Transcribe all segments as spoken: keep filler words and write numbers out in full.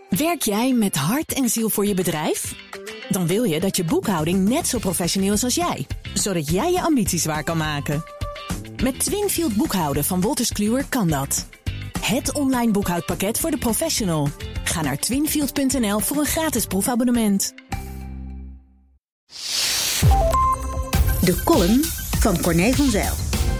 Werk jij met hart en ziel voor je bedrijf? Dan wil je dat je boekhouding net zo professioneel is als jij, zodat jij je ambities waar kan maken. Met Twinfield boekhouden van Wolters Kluwer kan dat. Het online boekhoudpakket voor de professional. Ga naar twinfield punt n l voor een gratis proefabonnement. De column van Corné van Zijl.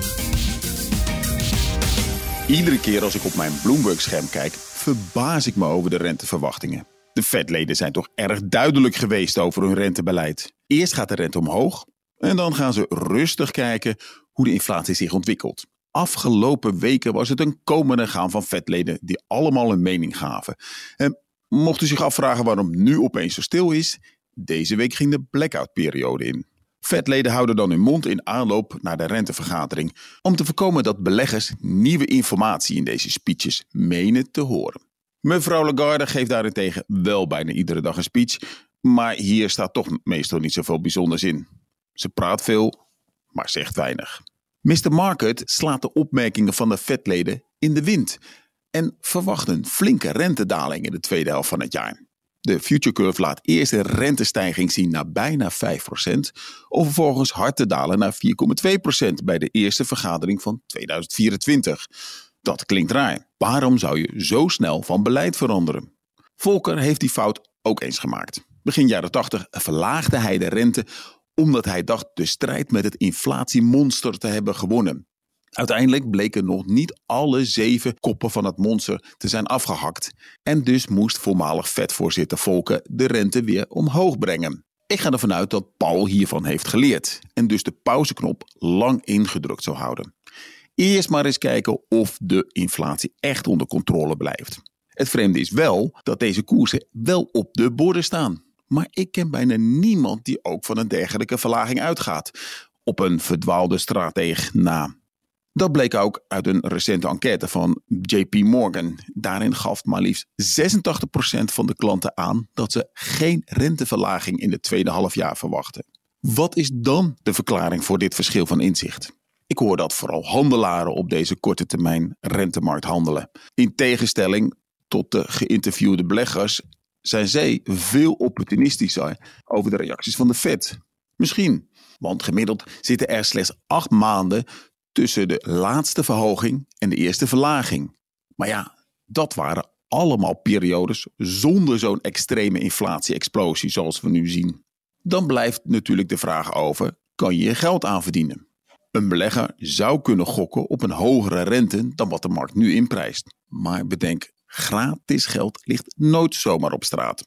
Iedere keer als ik op mijn Bloomberg-scherm kijk, verbaas ik me over de renteverwachtingen. De Fed-leden zijn toch erg duidelijk geweest over hun rentebeleid. Eerst gaat de rente omhoog en dan gaan ze rustig kijken hoe de inflatie zich ontwikkelt. Afgelopen weken was het een komen en gaan van Fed-leden die allemaal een mening gaven. En mocht u zich afvragen waarom nu opeens zo stil is, deze week ging de blackout-periode in. Fed-leden houden dan hun mond in aanloop naar de rentevergadering om te voorkomen dat beleggers nieuwe informatie in deze speeches menen te horen. Mevrouw Lagarde geeft daarentegen wel bijna iedere dag een speech, maar hier staat toch meestal niet zoveel bijzonders in. Ze praat veel, maar zegt weinig. mister Market slaat de opmerkingen van de Fed-leden in de wind en verwacht een flinke rentedaling in de tweede helft van het jaar. De future curve laat eerst een rentestijging zien naar bijna vijf procent, om vervolgens hard te dalen naar vier komma twee procent bij de eerste vergadering van tweeduizend vierentwintig. Dat klinkt raar. Waarom zou je zo snel van beleid veranderen? Volcker heeft die fout ook eens gemaakt. Begin jaren tachtig verlaagde hij de rente omdat hij dacht de strijd met het inflatiemonster te hebben gewonnen. Uiteindelijk bleken nog niet alle zeven koppen van het monster te zijn afgehakt. En dus moest voormalig Fed-voorzitter Volcker de rente weer omhoog brengen. Ik ga ervan uit dat Paul hiervan heeft geleerd en dus de pauzeknop lang ingedrukt zou houden. Eerst maar eens kijken of de inflatie echt onder controle blijft. Het vreemde is wel dat deze koersen wel op de borden staan. Maar ik ken bijna niemand die ook van een dergelijke verlaging uitgaat. Op een verdwaalde strateeg na. Dat bleek ook uit een recente enquête van J P Morgan. Daarin gaf maar liefst zesentachtig procent van de klanten aan dat ze geen renteverlaging in het tweede halfjaar verwachten. Wat is dan de verklaring voor dit verschil van inzicht? Ik hoor dat vooral handelaren op deze korte termijn rentemarkt handelen. In tegenstelling tot de geïnterviewde beleggers zijn zij veel opportunistischer over de reacties van de Fed. Misschien, want gemiddeld zitten er slechts acht maanden tussen de laatste verhoging en de eerste verlaging. Maar ja, dat waren allemaal periodes zonder zo'n extreme inflatie-explosie zoals we nu zien. Dan blijft natuurlijk de vraag over, kan je je geld aanverdienen? Een belegger zou kunnen gokken op een hogere rente dan wat de markt nu inprijst. Maar bedenk, gratis geld ligt nooit zomaar op straat.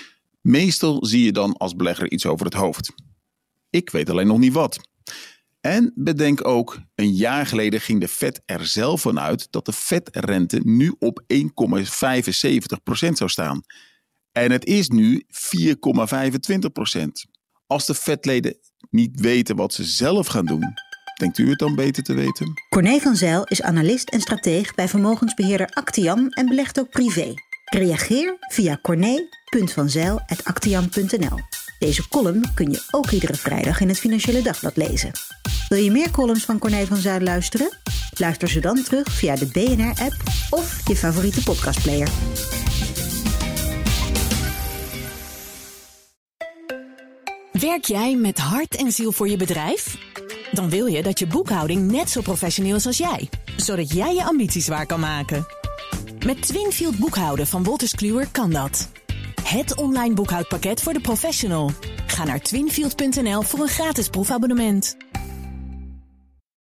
Meestal zie je dan als belegger iets over het hoofd. Ik weet alleen nog niet wat. En bedenk ook, een jaar geleden ging de Fed er zelf van uit dat de Fed-rente nu op één komma vijfenzeventig procent zou staan. En het is nu vier komma vijfentwintig procent. Als de Fed-leden niet weten wat ze zelf gaan doen, denkt u het dan beter te weten? Corné van Zijl is analist en strateeg bij vermogensbeheerder Actiam en belegt ook privé. Reageer via corné punt van zijl apenstaartje actiam punt n l. Deze column kun je ook iedere vrijdag in het Financiële Dagblad lezen. Wil je meer columns van Corné van Zijl luisteren? Luister ze dan terug via de B N R-app of je favoriete podcastplayer. Werk jij met hart en ziel voor je bedrijf? Dan wil je dat je boekhouding net zo professioneel is als jij, zodat jij je ambities waar kan maken. Met Twinfield boekhouden van Wolters Kluwer kan dat. Het online boekhoudpakket voor de professional. Ga naar twinfield punt n l voor een gratis proefabonnement.